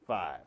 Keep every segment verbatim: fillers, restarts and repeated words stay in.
five.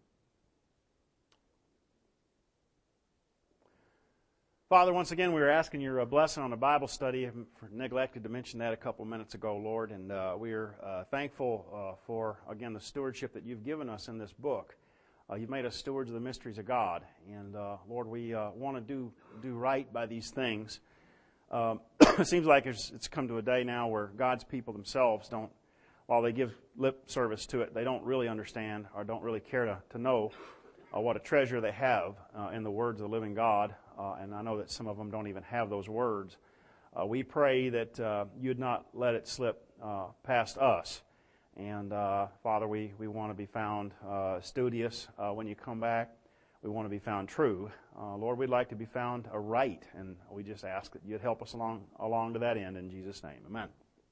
Father, once again, we are asking your uh, blessing on the Bible study. I neglected to mention that a couple of minutes ago, Lord, and uh, we are uh, thankful uh, for, again, the stewardship that you've given us in this book. Uh, you've made us stewards of the mysteries of God, and uh, Lord, we uh, want to do do right by these things. Um, it seems like it's, it's come to a day now where God's people themselves don't, while they give lip service to it, they don't really understand or don't really care to, to know uh, what a treasure they have uh, in the words of the living God. Uh, and I know that some of them don't even have those words. Uh, we pray that uh, you'd not let it slip uh, past us. And, uh, Father, we, we want to be found uh, studious uh, when you come back. We want to be found true. Uh, Lord, we'd like to be found uh, right, and we just ask that you'd help us along along to that end in Jesus' name. Amen.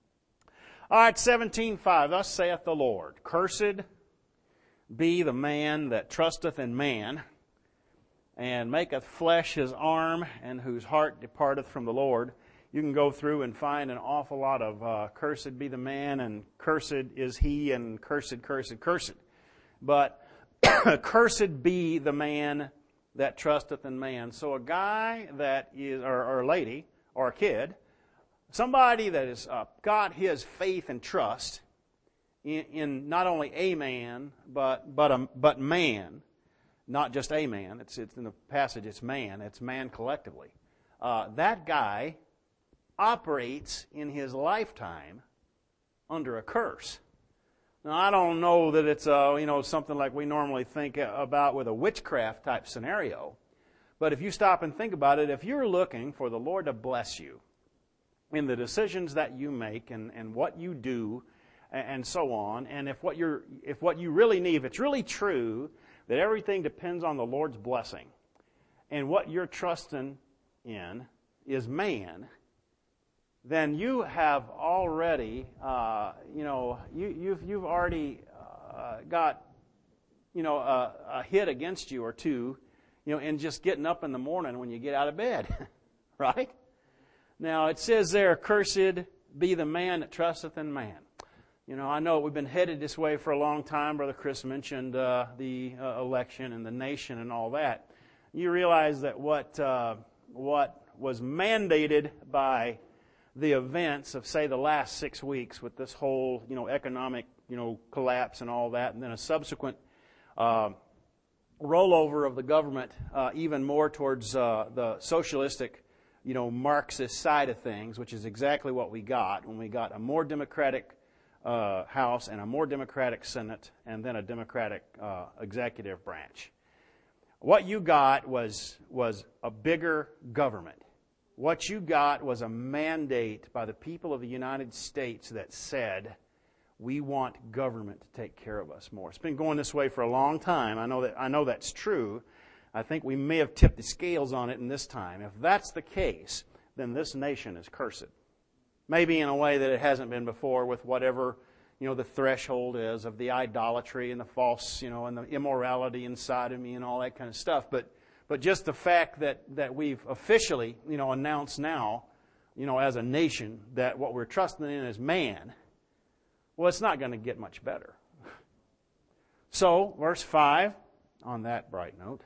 All right, seventeen five. Thus saith the Lord, Cursed be the man that trusteth in man, and maketh flesh his arm, and whose heart departeth from the Lord. You can go through and find an awful lot of uh, cursed be the man, and cursed is he, and cursed, cursed, cursed. But cursed be the man that trusteth in man. So a guy that is, or, or a lady, or a kid, somebody that has uh, got his faith and trust in, in not only a man, but but a, but man. Not just a man. It's, it's in the passage, it's man. It's man collectively. Uh, that guy operates in his lifetime under a curse. Now, I don't know that it's uh, you know something like we normally think about with a witchcraft type scenario. But if you stop and think about it, if you're looking for the Lord to bless you in the decisions that you make and, and what you do and, and so on, and if what you're if what you really need, if it's really true that everything depends on the Lord's blessing, and what you're trusting in is man, then you have already, uh, you know, you, you've you've already uh, got, you know, a, a hit against you or two, you know, in just getting up in the morning when you get out of bed, right? Now it says there, "Cursed be the man that trusteth in man." You know, I know we've been headed this way for a long time. Brother Chris mentioned uh, the uh, election and the nation and all that. You realize that what uh, what was mandated by the events of, say, the last six weeks with this whole, you know, economic, you know, collapse and all that, and then a subsequent uh, rollover of the government uh, even more towards uh, the socialistic, you know, Marxist side of things, which is exactly what we got when we got a more democratic uh, House and a more democratic Senate and then a democratic uh, executive branch. What you got was was a bigger government. What you got was a mandate by the people of the United States that said, we want government to take care of us more. It's been going this way for a long time. I know that I know that's true. I think we may have tipped the scales on it in this time. If that's the case, then this nation is cursed. Maybe in a way that it hasn't been before, with whatever, you know, the threshold is of the idolatry and the false, you know, and the immorality and sodomy and all that kind of stuff. But But just the fact that, that we've officially, you know, announced now, you know, as a nation that what we're trusting in is man, well, it's not going to get much better. So, verse five, on that bright note,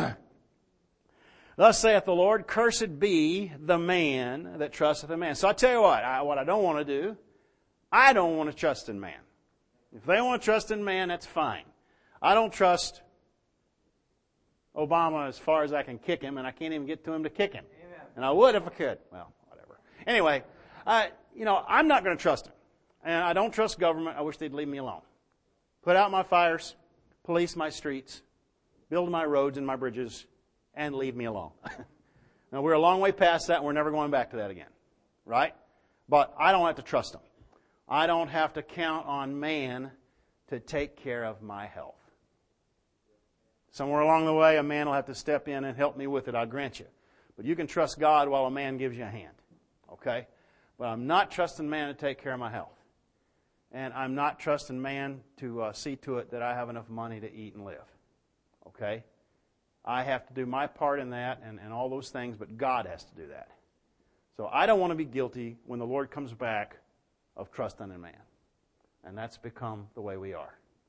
thus saith the Lord, cursed be the man that trusteth in man. So I tell you what, I, what I don't want to do, I don't want to trust in man. If they want to trust in man, that's fine. I don't trust Obama as far as I can kick him, and I can't even get to him to kick him. Amen. And I would if I could. Well, whatever. Anyway, I, you know, I'm not going to trust him. And I don't trust government. I wish they'd leave me alone. Put out my fires, police my streets, build my roads and my bridges, and leave me alone. Now, we're a long way past that, and we're never going back to that again. Right? But I don't have to trust them. I don't have to count on man to take care of my health. Somewhere along the way, a man will have to step in and help me with it, I'll grant you. But you can trust God while a man gives you a hand. Okay? But I'm not trusting man to take care of my health. And I'm not trusting man to uh, see to it that I have enough money to eat and live. Okay? I have to do my part in that and, and all those things, but God has to do that. So I don't want to be guilty when the Lord comes back of trusting in man. And that's become the way we are.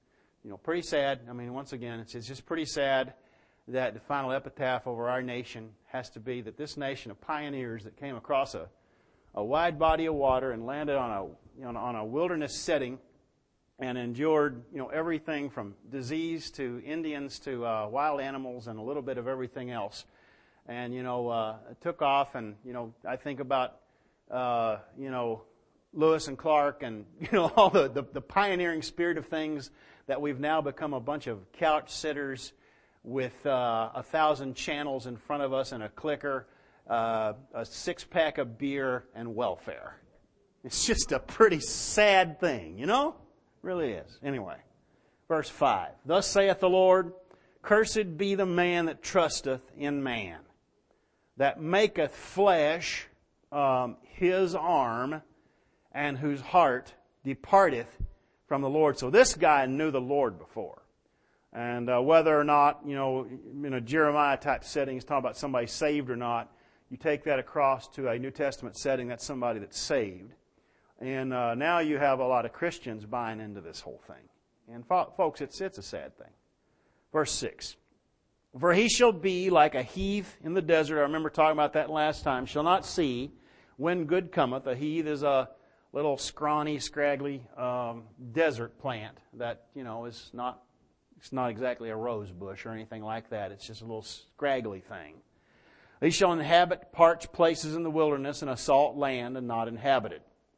you know, pretty sad. I mean, once again, it's, it's just pretty sad that the final epitaph over our nation has to be that this nation of pioneers that came across a, a wide body of water and landed on a, you know, on a wilderness setting and endured, you know, everything from disease to Indians to uh, wild animals and a little bit of everything else. And, you know, uh, took off and, you know, I think about, uh, you know, Lewis and Clark and, you know, all the, the, the pioneering spirit of things that we've now become a bunch of couch sitters with uh, a thousand channels in front of us and a clicker, uh, a six-pack of beer, and welfare. It's just a pretty sad thing, you know? It really is. Anyway, verse five. Thus saith the Lord, cursed be the man that trusteth in man, that maketh flesh um, his arm, and whose heart departeth from the Lord. So this guy knew the Lord before. And uh, whether or not, you know, in a Jeremiah type setting, he's talking about somebody saved or not, you take that across to a New Testament setting, that's somebody that's saved. And uh, now you have a lot of Christians buying into this whole thing. And fo- folks, it's, it's a sad thing. Verse six. For he shall be like a heath in the desert. I remember talking about that last time. Shall not see when good cometh. A heath is a little scrawny, scraggly um, desert plant that, you know, is not, it's not exactly a rose bush or anything like that. It's just a little scraggly thing. He shall inhabit parched places in the wilderness and a salt land and not inhabited.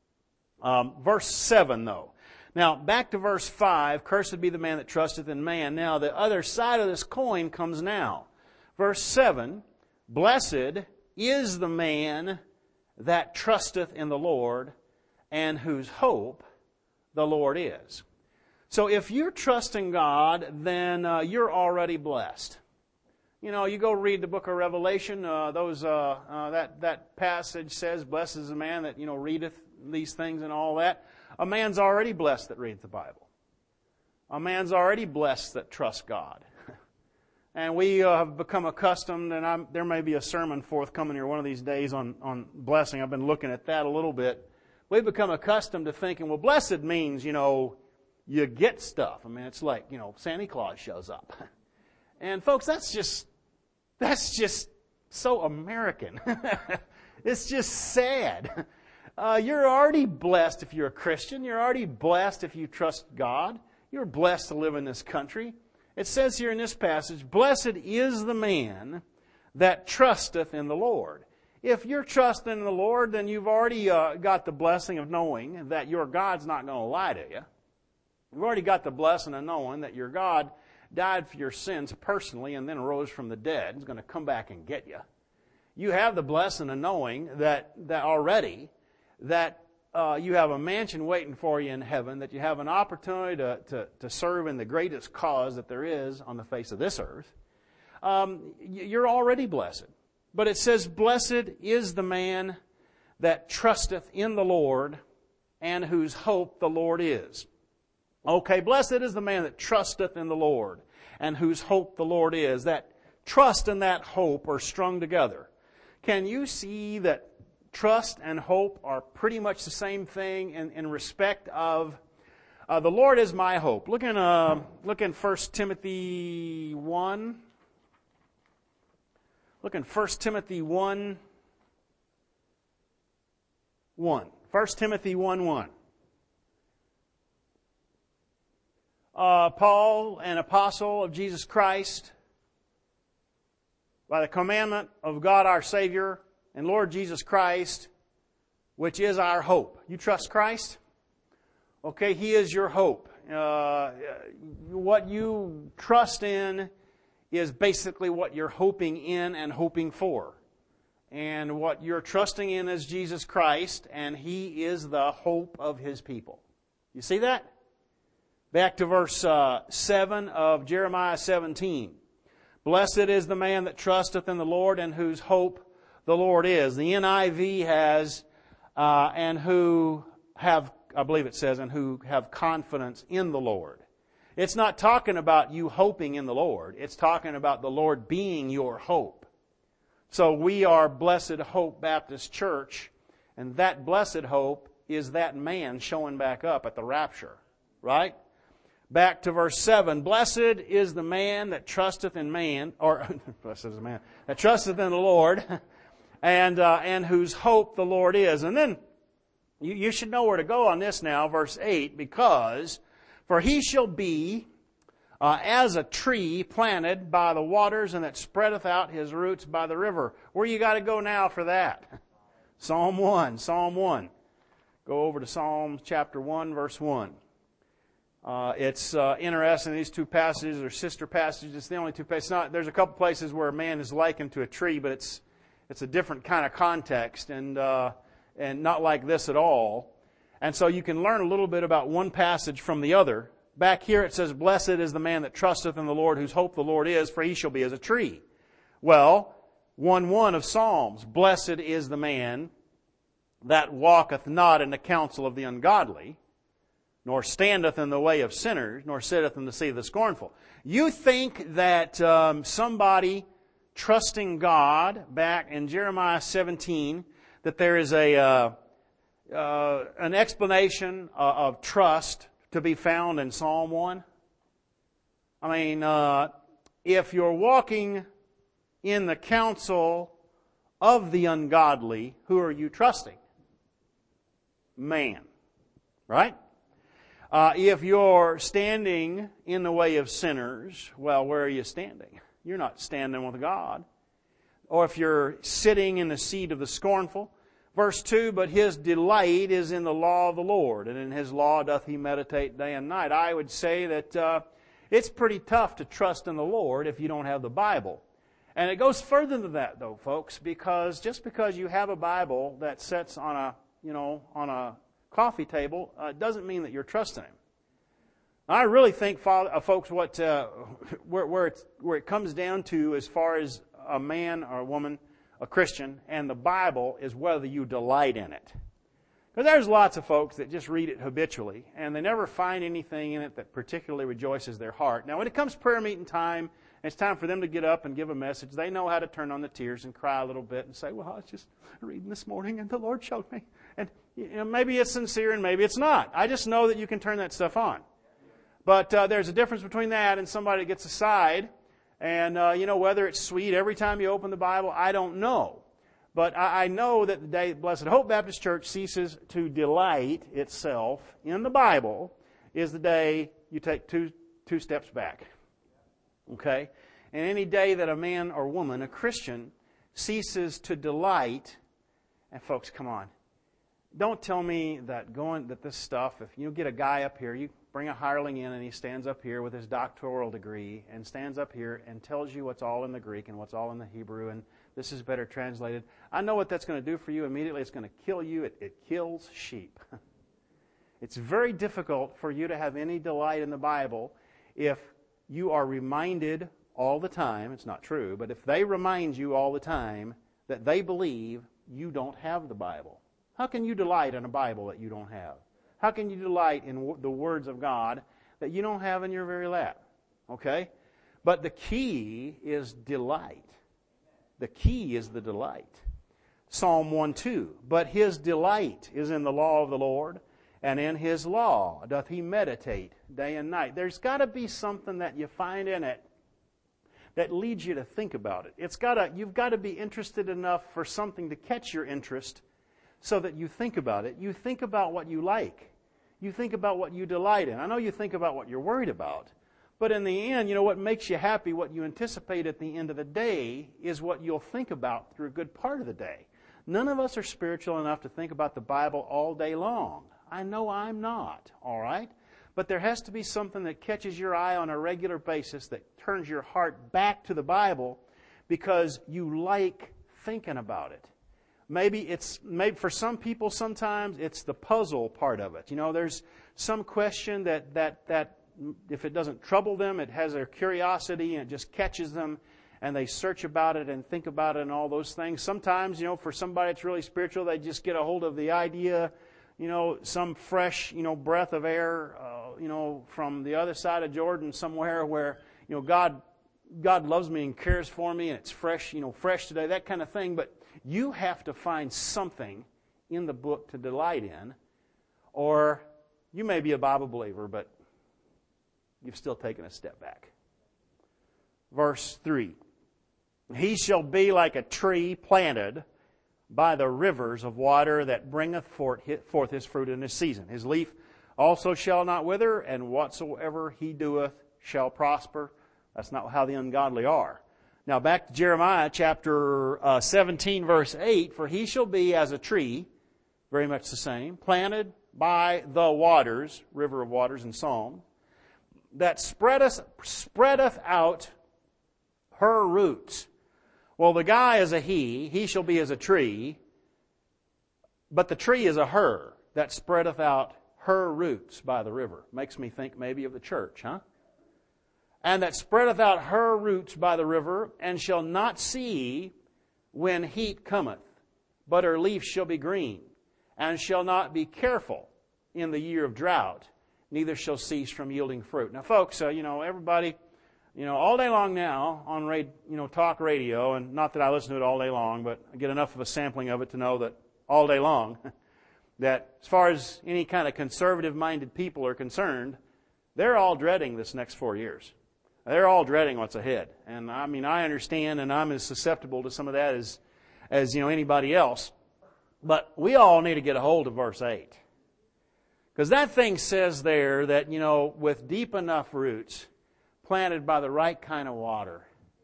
Um, verse seven, though. Now, back to verse five, cursed be the man that trusteth in man. Now, the other side of this coin comes now. Verse seven, blessed is the man that trusteth in the Lord, and whose hope the Lord is. So if you're trusting God, then uh, you're already blessed. You know, you go read the book of Revelation, uh, those uh, uh, that, that passage says, blessed is the man that, you know, readeth these things and all that. A man's already blessed that reads the Bible. A man's already blessed that trusts God. And we uh, have become accustomed, and I'm, there may be a sermon forthcoming here one of these days on, on blessing. I've been looking at that a little bit. We've become accustomed to thinking, well, blessed means, you know, you get stuff. I mean, it's like, you know, Santa Claus shows up. And folks, that's just, that's just so American. It's just sad. Uh, you're already blessed if you're a Christian. You're already blessed if you trust God. You're blessed to live in this country. It says here in this passage, blessed is the man that trusteth in the Lord. If you're trusting in the Lord, then you've already uh, got the blessing of knowing that your God's not going to lie to you. You've already got the blessing of knowing that your God died for your sins personally and then rose from the dead. He's going to come back and get you. You have the blessing of knowing that, that already that uh, you have a mansion waiting for you in heaven, that you have an opportunity to, to, to serve in the greatest cause that there is on the face of this earth. Um, you're already blessed. But it says, blessed is the man that trusteth in the Lord, and whose hope the Lord is. Okay, blessed is the man that trusteth in the Lord, and whose hope the Lord is. That trust and that hope are strung together. Can you see that trust and hope are pretty much the same thing in, in respect of uh, the Lord is my hope? Look in, uh, look in First Timothy one. Look in First Timothy one, one. First Timothy one, one. Uh, Paul, an apostle of Jesus Christ, by the commandment of God our Savior and Lord Jesus Christ, which is our hope. You trust Christ? Okay, He is your hope. Uh, what you trust in is basically what you're hoping in and hoping for. And what you're trusting in is Jesus Christ, and He is the hope of His people. You see that? Back to verse uh, seven of Jeremiah seventeen. Blessed is the man that trusteth in the Lord, and whose hope the Lord is. The N I V has, uh, and who have, I believe it says, and who have confidence in the Lord. It's not talking about you hoping in the Lord. It's talking about the Lord being your hope. So we are Blessed Hope Baptist Church, and that blessed hope is that man showing back up at the rapture, right? Back to verse seven. Blessed is the man that trusteth in man, or blessed is the man that trusteth in the Lord, and uh, and whose hope the Lord is. And then you, you should know where to go on this now, verse eight, because for he shall be uh, as a tree planted by the waters, and that spreadeth out his roots by the river. Where you got to go now for that? Psalm one. Psalm one. Go over to Psalm chapter one, verse one. Uh, it's uh, interesting. These two passages are sister passages. It's the only two places. Not, there's a couple places where a man is likened to a tree, but it's it's a different kind of context and uh, and not like this at all. And so you can learn a little bit about one passage from the other. Back here it says, "Blessed is the man that trusteth in the Lord, whose hope the Lord is, for he shall be as a tree." Well, one one of Psalms, "Blessed is the man that walketh not in the counsel of the ungodly, nor standeth in the way of sinners, nor sitteth in the seat of the scornful." You think that um, somebody trusting God, back in Jeremiah seventeen, that there is a uh, uh, an explanation of, of trust to be found in Psalm one? I mean, uh, if you're walking in the counsel of the ungodly, who are you trusting? Man. Right? Uh, if you're standing in the way of sinners, well, where are you standing? You're not standing with God. Or if you're sitting in the seat of the scornful. Verse two, "But his delight is in the law of the Lord, and in his law doth he meditate day and night." I would say that uh, it's pretty tough to trust in the Lord if you don't have the Bible. And it goes further than that, though, folks, because just because you have a Bible that sits on a, you know, on a coffee table, uh, doesn't mean that you're trusting Him. I really think, Father, uh, folks, what uh, where where, it's, where it comes down to, as far as a man or a woman, a Christian, and the Bible, is whether you delight in it. Because there's lots of folks that just read it habitually, and they never find anything in it that particularly rejoices their heart. Now, when it comes prayer meeting time, and it's time for them to get up and give a message, they know how to turn on the tears and cry a little bit and say, "Well, I was just reading this morning, and the Lord showed me." And you know, maybe it's sincere and maybe it's not. I just know that you can turn that stuff on. But uh, there's a difference between that and somebody that gets aside. And, uh, you know, whether it's sweet every time you open the Bible, I don't know. But I, I know that the day Blessed Hope Baptist Church ceases to delight itself in the Bible is the day you take two two steps back. Okay? And any day that a man or woman, a Christian, ceases to delight, and folks, come on. Don't tell me that going that this stuff, if you get a guy up here, you bring a hireling in and he stands up here with his doctoral degree and stands up here and tells you what's all in the Greek and what's all in the Hebrew and this is better translated. I know what that's going to do for you immediately. It's going to kill you. It, it kills sheep. It's very difficult for you to have any delight in the Bible if you are reminded all the time, it's not true, but if they remind you all the time that they believe you don't have the Bible. How can you delight in a Bible that you don't have? How can you delight in w- the words of God that you don't have in your very lap? Okay? But the key is delight. The key is the delight. Psalm one two, "But his delight is in the law of the Lord, and in his law doth he meditate day and night." There's got to be something that you find in it that leads you to think about it. It's got to, you've got to be interested enough for something to catch your interest so that you think about it. You think about what you like. You think about what you delight in. I know you think about what you're worried about. But in the end, you know, what makes you happy, what you anticipate at the end of the day, is what you'll think about through a good part of the day. None of us are spiritual enough to think about the Bible all day long. I know I'm not, all right? But there has to be something that catches your eye on a regular basis that turns your heart back to the Bible because you like thinking about it. Maybe it's, maybe for some people sometimes it's the puzzle part of it. You know, there's some question that, that, that if it doesn't trouble them, it has their curiosity and it just catches them and they search about it and think about it and all those things. Sometimes, you know, for somebody that's really spiritual, they just get a hold of the idea, you know, some fresh, you know, breath of air, uh, you know, from the other side of Jordan somewhere where, you know, God, God loves me and cares for me and it's fresh, you know, fresh today, that kind of thing. But you have to find something in the book to delight in, or you may be a Bible believer, but you've still taken a step back. Verse three. He shall be like a tree planted by the rivers of water that bringeth forth his fruit in his season. His leaf also shall not wither, and whatsoever he doeth shall prosper. That's not how the ungodly are. Now back to Jeremiah chapter uh, seventeen, verse eight. For he shall be as a tree, very much the same, planted by the waters, river of waters in Psalm, that spreadeth, spreadeth out her roots. Well, the guy is a he, he shall be as a tree, but the tree is a her that spreadeth out her roots by the river. Makes me think maybe of the church, huh? And that spreadeth out her roots by the river, and shall not see when heat cometh, but her leaf shall be green, and shall not be careful in the year of drought, neither shall cease from yielding fruit. Now, folks, uh, you know, everybody, you know, all day long now on radio, you know, talk radio, and not that I listen to it all day long, but I get enough of a sampling of it to know that all day long, that as far as any kind of conservative-minded people are concerned, they're all dreading this next four years. They're all dreading what's ahead. And I mean, I understand, and I'm as susceptible to some of that as, as you know, anybody else. But we all need to get a hold of verse eight. Because that thing says there that, you know, with deep enough roots, planted by the right kind of water.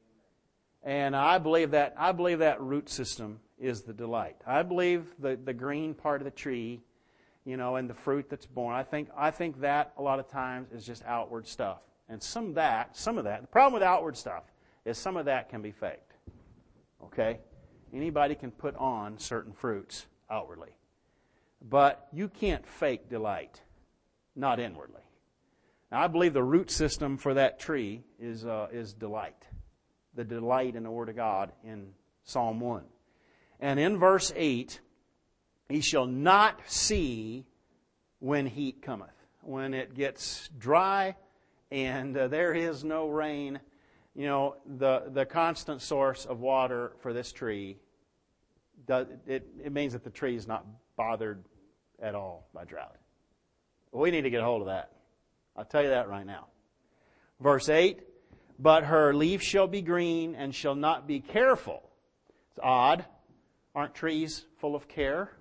And I believe that I believe that root system is the delight. I believe the, the green part of the tree, you know, and the fruit that's born. I think I think that a lot of times is just outward stuff. And some of that, some of that, the problem with outward stuff is some of that can be faked. Okay? Anybody can put on certain fruits outwardly. But you can't fake delight, not inwardly. Now, I believe the root system for that tree is uh, is delight. The delight in the Word of God in Psalm one. And in verse eight, he shall not see when heat cometh. When it gets dry and uh, there is no rain, you know, the, the constant source of water for this tree, does, it, it means that the tree is not bothered at all by drought. We need to get a hold of that. I'll tell you that right now. Verse eight, but her leaf shall be green and shall not be careful. It's odd. Aren't trees full of care?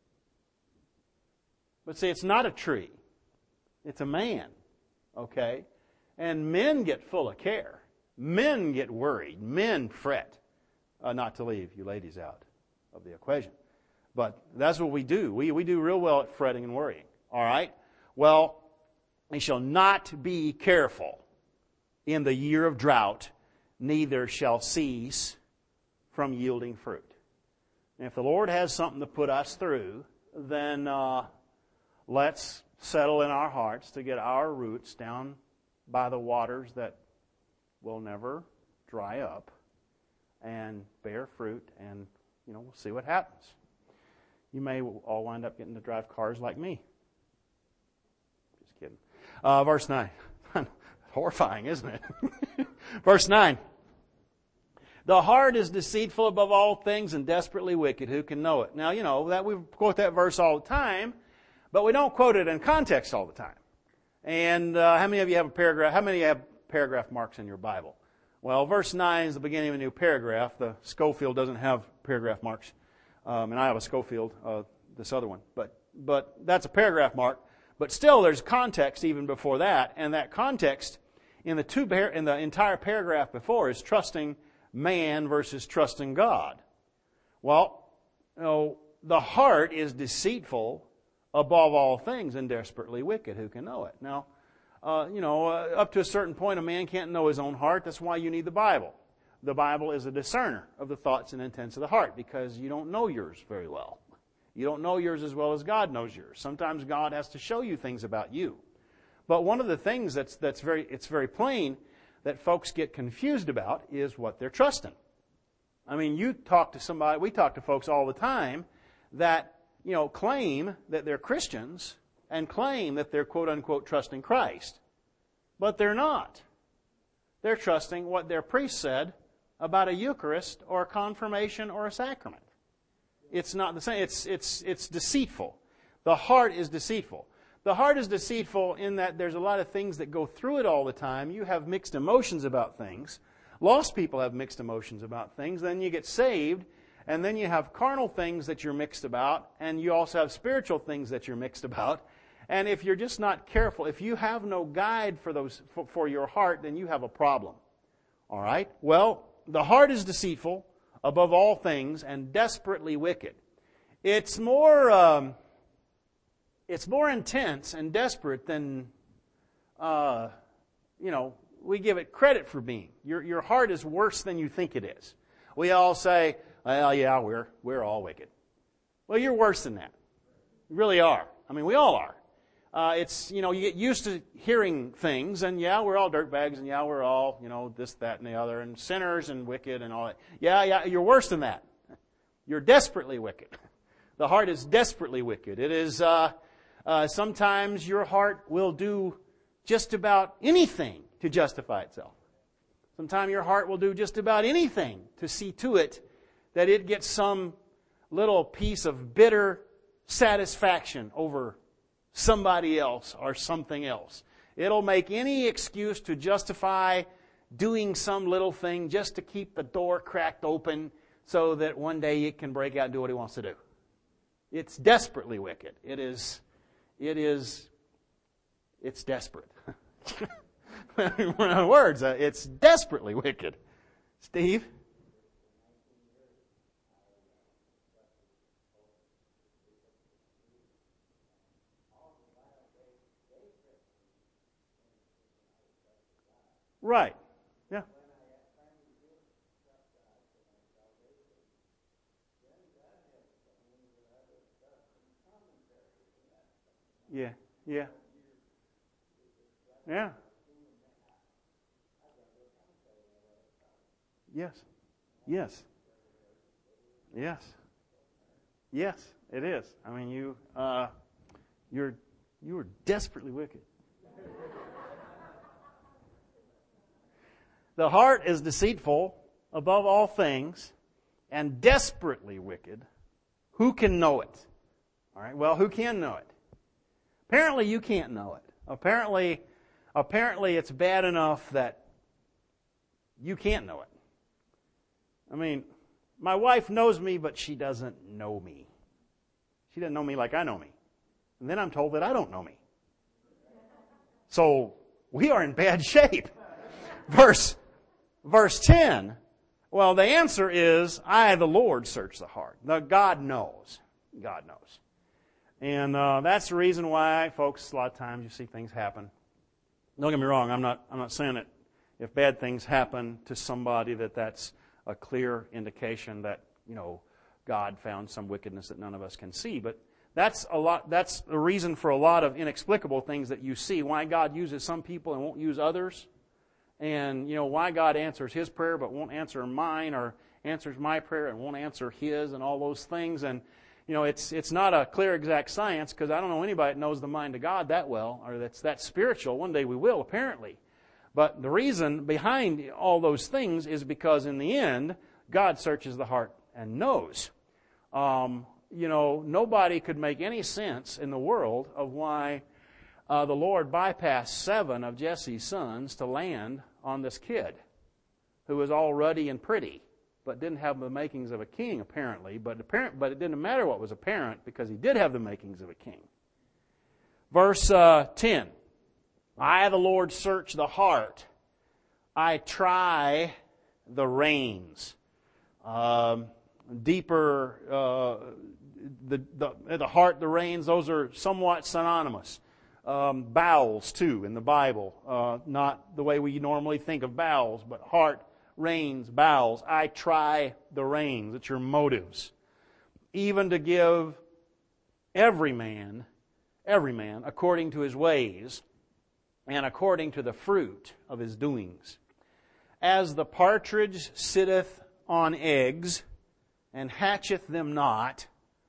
But see, it's not a tree. It's a man. Okay? And men get full of care. Men get worried. Men fret. Uh, not to leave you ladies out of the equation. But that's what we do. We, we do real well at fretting and worrying. All right? Well, he shall not be careful in the year of drought, neither shall cease from yielding fruit. And if the Lord has something to put us through, then uh, let's settle in our hearts to get our roots down by the waters that will never dry up and bear fruit, and you know, we'll see what happens. You may all wind up getting to drive cars like me. Just kidding. Uh, verse nine. Horrifying, isn't it? Verse nine. The heart is deceitful above all things and desperately wicked. Who can know it? Now, you know, that we quote that verse all the time, but we don't quote it in context all the time. And uh, how many of you have a paragraph? How many have paragraph marks in your Bible? Well, verse nine is the beginning of a new paragraph. The Schofield doesn't have paragraph marks. Um, and I have a Schofield, uh, this other one. But but that's a paragraph mark. But still, there's context even before that. And that context in the two par- in the entire paragraph before is trusting man versus trusting God. Well, you know, the heart is deceitful above all things and desperately wicked. Who can know it? Now, uh, you know, uh, up to a certain point, a man can't know his own heart. That's why you need the Bible. The Bible is a discerner of the thoughts and intents of the heart, because you don't know yours very well. You don't know yours as well as God knows yours. Sometimes God has to show you things about you. But one of the things that's that's very it's very plain that folks get confused about is what they're trusting. I mean, you talk to somebody, we talk to folks all the time that, you know, claim that they're Christians and claim that they're quote unquote trusting Christ. But they're not. They're trusting what their priest said about a Eucharist or a confirmation or a sacrament. It's not the same. It's it's it's deceitful. The heart is deceitful. the heart is deceitful in that there's a lot of things that go through it all the time. You have mixed emotions about things. Lost people have mixed emotions about things. Then you get saved, and then you have carnal things that you're mixed about, and you also have spiritual things that you're mixed about. And if you're just not careful, if you have no guide for those for, for your heart, then you have a problem. All right? Well, the heart is deceitful above all things and desperately wicked. It's more um, it's more intense and desperate than uh, you know we give it credit for being. Your your heart is worse than you think it is. We all say, "Well, yeah, we're we're all wicked." Well, you're worse than that. You really are. I mean, we all are. Uh, it's, you know, you get used to hearing things, and yeah, we're all dirtbags, and yeah, we're all, you know, this, that, and the other, and sinners and wicked and all that. Yeah, yeah, you're worse than that. You're desperately wicked. The heart is desperately wicked. It is, uh, uh, sometimes your heart will do just about anything to justify itself. Sometimes your heart will do just about anything to see to it that it gets some little piece of bitter satisfaction over somebody else or something else. It'll make any excuse to justify doing some little thing just to keep the door cracked open so that one day it can break out and do what he wants to do. It's desperately wicked. It is, it is, it's desperate. In other words, uh, it's desperately wicked. Steve? Right. Yeah. Yeah. Yeah. Yeah. Yes. Yes. Yes. Yes, it is. I mean, you, uh, you're, you are desperately wicked. The heart is deceitful above all things and desperately wicked. Who can know it? All right. Well, who can know it? Apparently, you can't know it. Apparently, apparently, it's bad enough that you can't know it. I mean, my wife knows me, but she doesn't know me. She doesn't know me like I know me. And then I'm told that I don't know me. So we are in bad shape. Verse Verse ten, well, the answer is, I, the Lord, search the heart. Now, God knows. God knows. And uh, that's the reason why, folks, a lot of times you see things happen. Don't get me wrong, I'm not, I'm not saying that if bad things happen to somebody that that's a clear indication that, you know, God found some wickedness that none of us can see. But that's a lot, that's the reason for a lot of inexplicable things that you see. Why God uses some people and won't use others. And, you know, why God answers His prayer but won't answer mine, or answers my prayer and won't answer His, and all those things. And, you know, it's it's not a clear, exact science, because I don't know anybody that knows the mind of God that well, or that's that spiritual. One day we will, apparently. But the reason behind all those things is because in the end, God searches the heart and knows. Um, you know, nobody could make any sense in the world of why Uh, the Lord bypassed seven of Jesse's sons to land on this kid who was all ruddy and pretty, but didn't have the makings of a king, apparently. But, apparent, but it didn't matter what was apparent, because he did have the makings of a king. Verse uh, ten, I, the Lord, search the heart. I try the reins. Um, deeper, uh, the, the, the heart, the reins, those are somewhat synonymous. Um, bowels, too, in the Bible. Uh, not the way we normally think of bowels, but heart, reins, bowels. I try the reins. It's your motives. Even to give every man, every man, according to his ways and according to the fruit of his doings. As the partridge sitteth on eggs and hatcheth them not,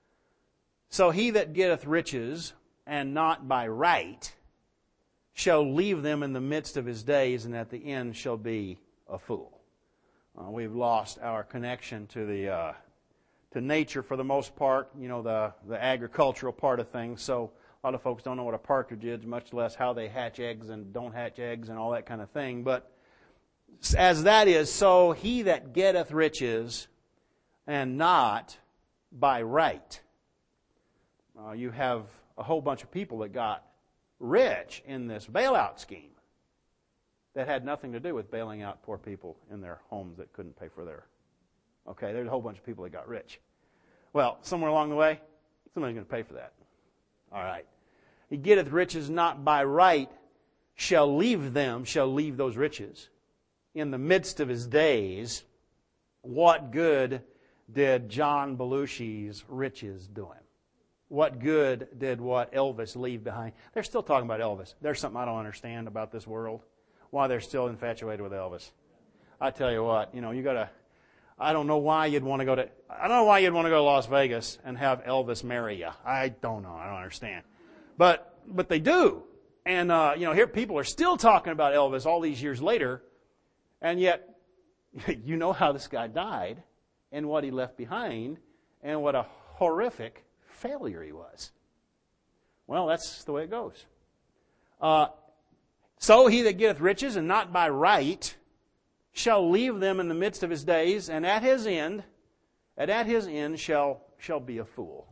so he that getteth riches and not by right, shall leave them in the midst of his days, and at the end shall be a fool. Uh, we've lost our connection to the uh, to nature for the most part, you know, the, the agricultural part of things. So A lot of folks don't know what a partridge is, much less how they hatch eggs and don't hatch eggs and all that kind of thing. But as that is, so he that getteth riches, and not by right. Uh, you have a whole bunch of people that got rich in this bailout scheme that had nothing to do with bailing out poor people in their homes that couldn't pay for their... Okay, there's a whole bunch of people that got rich. Well, somewhere along the way, somebody's going to pay for that. All right. He getteth riches not by right, shall leave them, shall leave those riches. In the midst of his days, what good did John Belushi's riches do him? What good did what Elvis leave behind? They're still talking about Elvis. There's something I don't understand about this world. Why they're still infatuated with Elvis. I tell you what, you know, you gotta, I don't know why you'd want to go to, I don't know why you'd want to go to Las Vegas and have Elvis marry you. I don't know. I don't understand. But, but they do. And, uh, you know, here people are still talking about Elvis all these years later. And yet, you know how this guy died and what he left behind and what a horrific failure he was. Well, that's the way it goes. Uh, so he that getteth riches, and not by right, shall leave them in the midst of his days, and at his end, and at his end shall shall be a fool.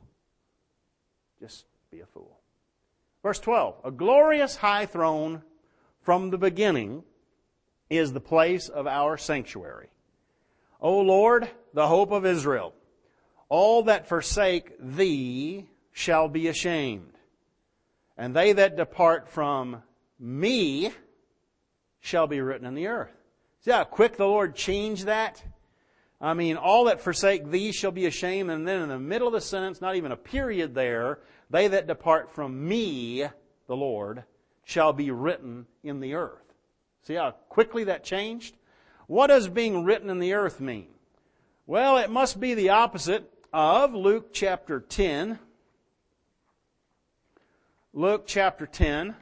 Just be a fool. Verse twelve, a glorious high throne from the beginning is the place of our sanctuary. O Lord, the hope of Israel, all that forsake thee shall be ashamed, and they that depart from me shall be written in the earth. See how quick the Lord changed that? I mean, all that forsake thee shall be ashamed, and then in the middle of the sentence, not even a period there, they that depart from me, the Lord, shall be written in the earth. See how quickly that changed? What does being written in the earth mean? Well, it must be the opposite of Luke chapter ten. Luke chapter ten.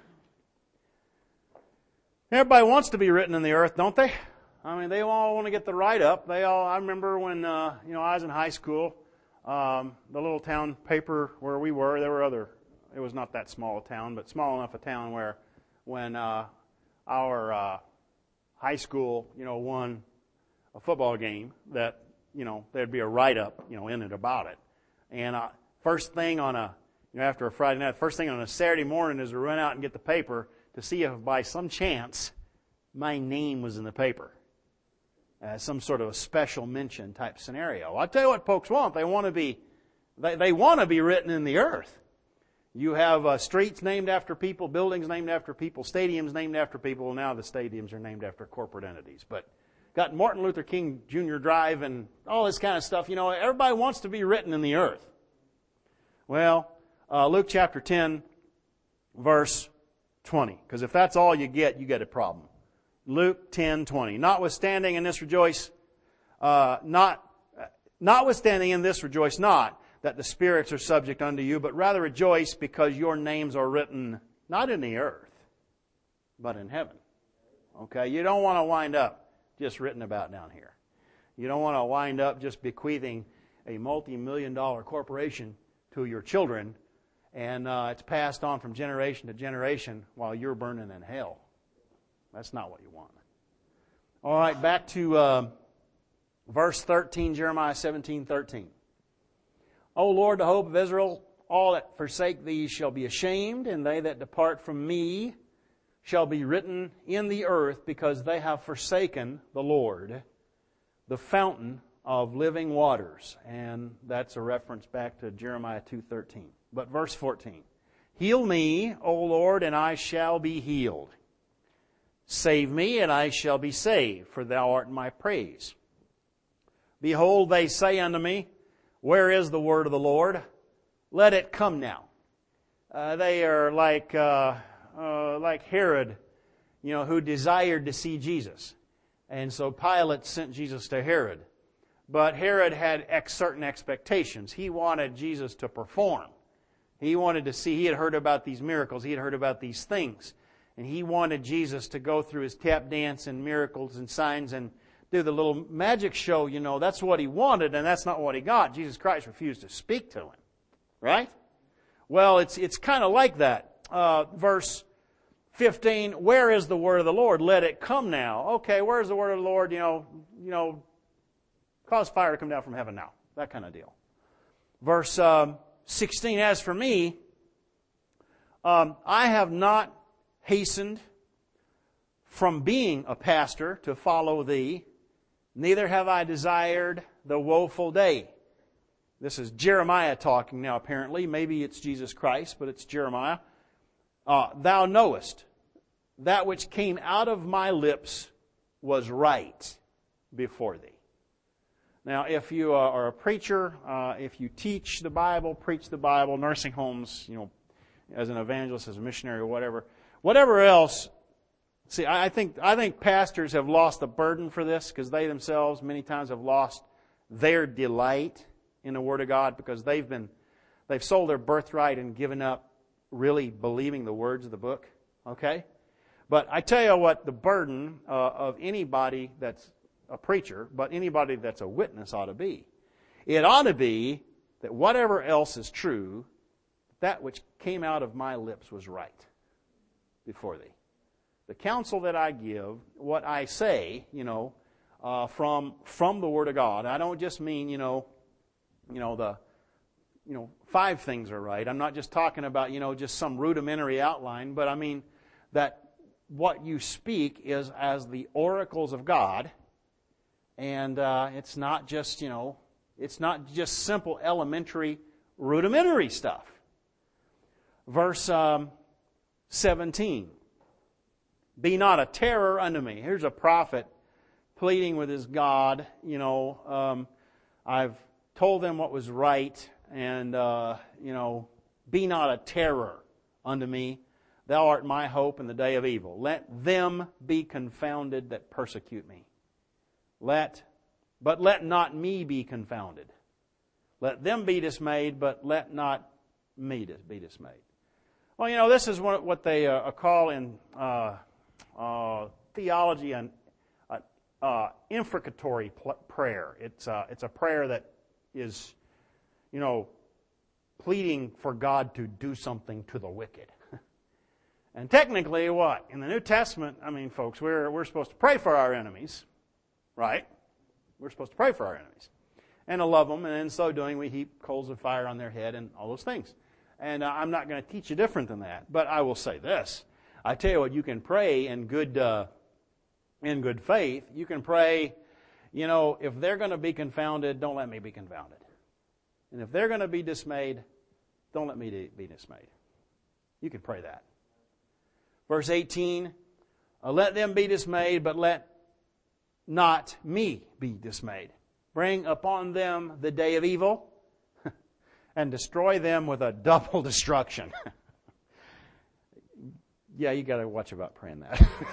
Everybody wants to be written in the earth, don't they? I mean, they all want to get the write-up. They all. I remember when uh, you know I was in high school, um, the little town paper where we were. There were other. It was not that small a town, but small enough a town where when uh, our uh, high school, you know, won a football game, that you know there'd be a write-up, you know, in it about it. And uh, first thing on a, you know, after a Friday night, first thing on a Saturday morning is to run out and get the paper to see if by some chance my name was in the paper. Uh, some sort of a special mention type scenario. I'll tell you what folks want. They want to be, they, they want to be written in the earth. You have uh, streets named after people, buildings named after people, stadiums named after people. Now the stadiums are named after corporate entities. But got Martin Luther King Junior Drive and all this kind of stuff. You know, everybody wants to be written in the earth. Well, uh, Luke chapter ten, verse twenty. Because if that's all you get, you get a problem. Luke ten twenty. Notwithstanding in this rejoice, uh, not, notwithstanding in this rejoice not that the spirits are subject unto you, but rather rejoice because your names are written not in the earth, but in heaven. Okay, you don't want to wind up just written about down here. You don't want to wind up just bequeathing a multi-million dollar corporation to your children, and uh, it's passed on from generation to generation while you're burning in hell. That's not what you want. All right, back to uh, verse thirteen, Jeremiah seventeen thirteen. O Lord, the hope of Israel, all that forsake thee shall be ashamed, and they that depart from me shall be written in the earth, because they have forsaken the Lord, the fountain of living waters. And that's a reference back to Jeremiah two thirteen. But verse fourteen. Heal me, O Lord, and I shall be healed. Save me, and I shall be saved, for thou art my praise. Behold, they say unto me, where is the word of the Lord? Let it come now. Uh, they are like uh, uh, like Herod, you know, who desired to see Jesus. And so Pilate sent Jesus to Herod. But Herod had ex- certain expectations. He wanted Jesus to perform. He wanted to see, he had heard about these miracles. He had heard about these things. And he wanted Jesus to go through his tap dance and miracles and signs and do the little magic show, you know. That's what he wanted, and that's not what he got. Jesus Christ refused to speak to him. Right? Well, it's it's kind of like that. Uh, verse fifteen, where is the word of the Lord? Let it come now. Okay, where's the word of the Lord? You know, you know, cause fire to come down from heaven now. That kind of deal. Verse um, sixteen, as for me, um, I have not hastened from being a pastor to follow thee, neither have I desired the woeful day. This is Jeremiah talking now, apparently. Maybe it's Jesus Christ, but it's Jeremiah. Uh, Thou knowest, that which came out of my lips was right before thee. Now, if you are a preacher, uh, if you teach the Bible, preach the Bible, nursing homes, you know, as an evangelist, as a missionary, or whatever, whatever else. See, I think I think pastors have lost the burden for this because they themselves many times have lost their delight in the Word of God because they've been they've sold their birthright and given up really believing the words of the book. Okay, but I tell you what, the burden uh, of anybody that's a preacher, but anybody that's a witness ought to be. It ought to be that whatever else is true, that which came out of my lips was right before thee. The counsel that I give, what I say, you know, uh, from from the Word of God. I don't just mean, you know, you know the, you know, five things are right. I'm not just talking about, you know, just some rudimentary outline, but I mean that what you speak is as the oracles of God. And uh, it's not just, you know, it's not just simple, elementary, rudimentary stuff. Verse um, seventeen. Be not a terror unto me. Here's a prophet pleading with his God. You know, um, I've told them what was right, and, uh, you know, be not a terror unto me. Thou art my hope in the day of evil. Let them be confounded that persecute me. Let, but let not me be confounded. Let them be dismayed, but let not me be dismayed. Well, you know, this is what, what they uh, call in uh, uh, theology an uh, uh, imprecatory pl- prayer. It's uh, it's a prayer that is, you know, pleading for God to do something to the wicked. And technically, what in the New Testament? I mean, folks, we're we're supposed to pray for our enemies. Right? We're supposed to pray for our enemies and to love them, and in so doing we heap coals of fire on their head and all those things. And uh, I'm not going to teach you different than that, but I will say this. I tell you what, you can pray in good uh, in good faith. You can pray, you know, if they're going to be confounded, don't let me be confounded. And if they're going to be dismayed, don't let me be dismayed. You can pray that. Verse eighteen, uh, let them be dismayed, but let not me be dismayed. Bring upon them the day of evil and destroy them with a double destruction. Yeah, you got to watch about praying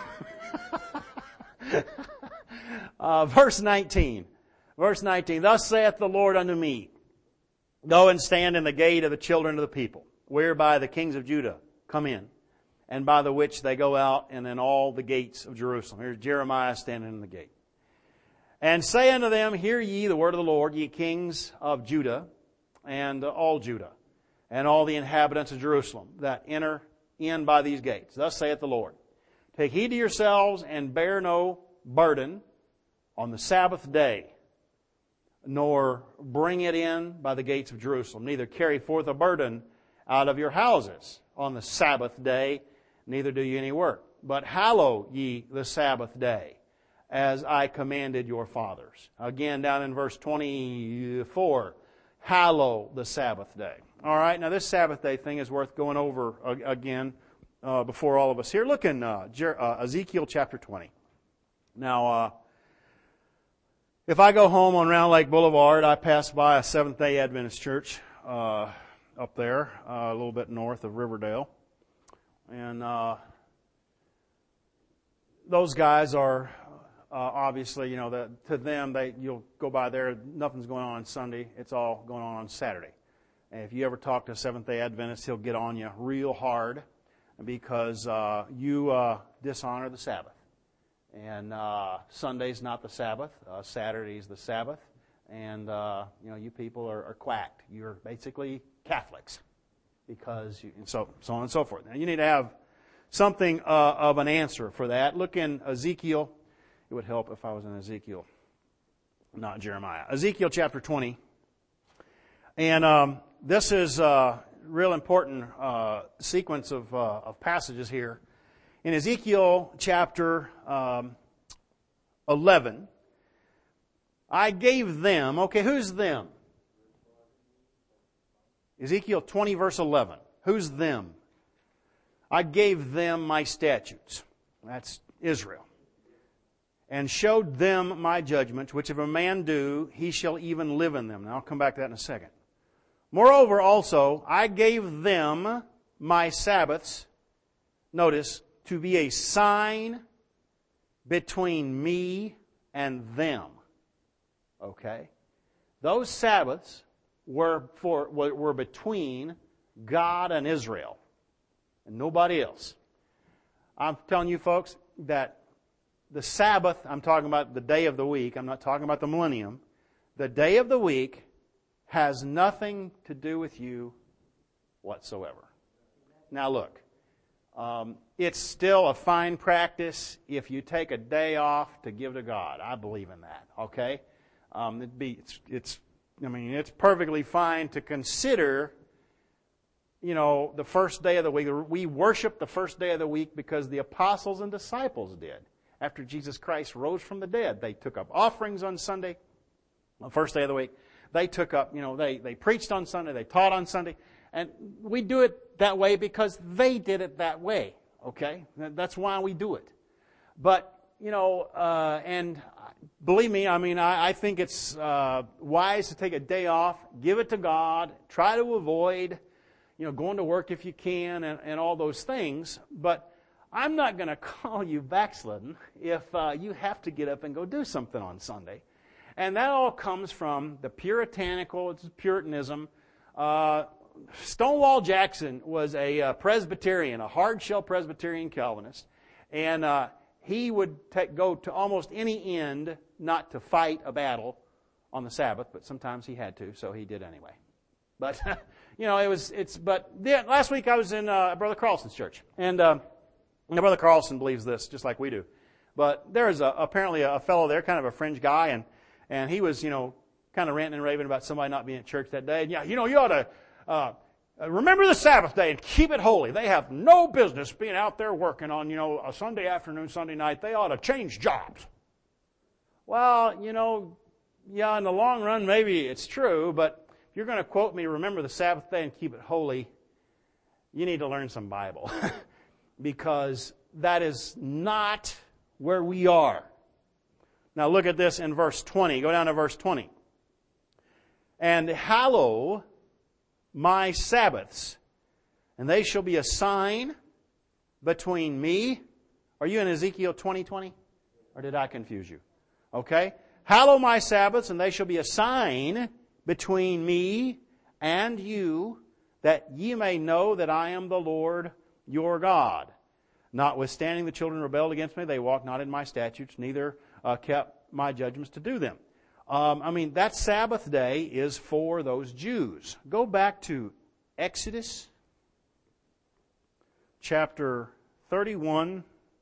that. uh, verse nineteen. Verse nineteen. Thus saith the Lord unto me, go and stand in the gate of the children of the people, whereby the kings of Judah come in, and by the which they go out, and in all the gates of Jerusalem. Here's Jeremiah standing in the gate. And say unto them, hear ye the word of the Lord, ye kings of Judah, and all Judah, and all the inhabitants of Jerusalem, that enter in by these gates. Thus saith the Lord, take heed to yourselves, and bear no burden on the Sabbath day, nor bring it in by the gates of Jerusalem. Neither carry forth a burden out of your houses on the Sabbath day, neither do ye any work. But hallow ye the Sabbath day, as I commanded your fathers. Again, down in verse twenty-four, hallow the Sabbath day. All right, now this Sabbath day thing is worth going over again uh, before all of us here. Look in uh, Jer- uh, Ezekiel chapter twenty. Now, uh, if I go home on Round Lake Boulevard, I pass by a Seventh-day Adventist church uh, up there, uh, a little bit north of Riverdale. And uh, those guys are... Uh, obviously, you know, the, to them, they you'll go by there, nothing's going on on Sunday. It's all going on on Saturday. And if you ever talk to a Seventh-day Adventist, he'll get on you real hard because uh, you uh, dishonor the Sabbath. And uh, Sunday's not the Sabbath. Uh, Saturday's the Sabbath. And, uh, you know, you people are, are quacked. You're basically Catholics. because you, and so, so on and so forth. Now you need to have something uh, of an answer for that. Look in Ezekiel. It would help if I was in Ezekiel, not Jeremiah. Ezekiel chapter twenty. And um, this is a real important uh, sequence of, uh, of passages here. In Ezekiel chapter um, eleven, I gave them, okay, who's them? Ezekiel twenty verse eleven. Who's them? I gave them my statutes. That's Israel. And showed them my judgments, which if a man do, he shall even live in them. Now I'll come back to that in a second. Moreover also, I gave them my Sabbaths, notice, to be a sign between me and them. Okay? Those Sabbaths were for were between God and Israel, and nobody else. I'm telling you folks that the Sabbath, I'm talking about the day of the week, I'm not talking about the millennium, the day of the week has nothing to do with you whatsoever. Now look, um, it's still a fine practice if you take a day off to give to God. I believe in that, okay? Um, it'd be, it's, it's I mean, it's perfectly fine to consider, you know, the first day of the week. We worship the first day of the week because the apostles and disciples did. After Jesus Christ rose from the dead, they took up offerings on Sunday, the first day of the week. They took up, you know, they, they preached on Sunday, they taught on Sunday. And we do it that way because they did it that way, okay? That's why we do it. But, you know, uh, and believe me, I mean, I, I think it's uh, wise to take a day off, give it to God, try to avoid, you know, going to work if you can and, and all those things. But I'm not going to call you backslidden if uh, you have to get up and go do something on Sunday. And that all comes from the puritanical, it's Puritanism. Uh, Stonewall Jackson was a uh, Presbyterian, a hard-shell Presbyterian Calvinist. And uh, he would take, go to almost any end not to fight a battle on the Sabbath, but sometimes he had to, so he did anyway. But, you know, it was, it's, but yeah, last week I was in uh, Brother Carlson's church. And uh, Brother Carlson believes this, just like we do. But there is a, apparently a fellow there, kind of a fringe guy, and And he was, you know, kind of ranting and raving about somebody not being at church that day. And yeah, you know, you ought to uh, remember the Sabbath day and keep it holy. They have no business being out there working on, you know, a Sunday afternoon, Sunday night. They ought to change jobs. Well, you know, yeah, in the long run, maybe it's true. But if you're going to quote me, remember the Sabbath day and keep it holy, you need to learn some Bible. Because that is not where we are. Now look at this in verse twenty. Go down to verse twenty. And hallow my Sabbaths, and they shall be a sign between me. Are you in Ezekiel twenty twenty? Or did I confuse you? Okay. Hallow my Sabbaths, and they shall be a sign between me and you, that ye may know that I am the Lord your God. Notwithstanding the children rebelled against me, they walked not in my statutes, neither uh, kept my judgments to do them. Um, I mean, that Sabbath day is for those Jews. Go back to Exodus chapter thirty-one,